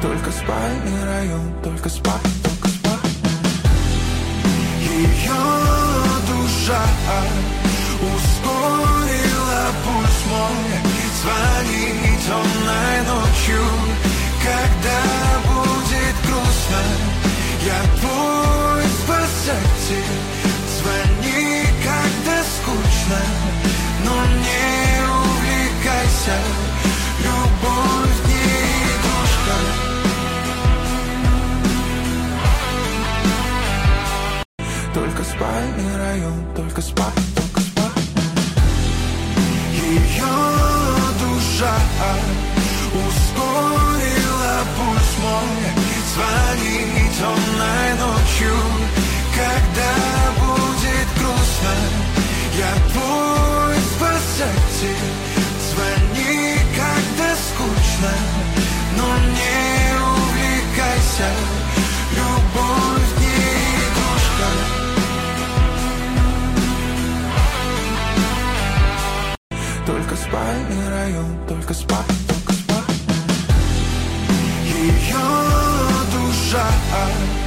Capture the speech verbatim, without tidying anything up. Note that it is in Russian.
Только спальный район, только спа, только спа. Ее душа ускорила пульс мой. Звони темной ночью, когда будет грустно. Я твой спасатель. Звони, когда скучно, но не увлекайся. Любовь не игрушка. Только спальный район, только спа, только спа. Ее душа ускорила пульс мой. Звони темной ночью, когда будет грустно. Я твой спасатель. Звони, когда скучно, но не увлекайся. Любовь не игрушка. Только спальный район, только спа, только спа. Ее душа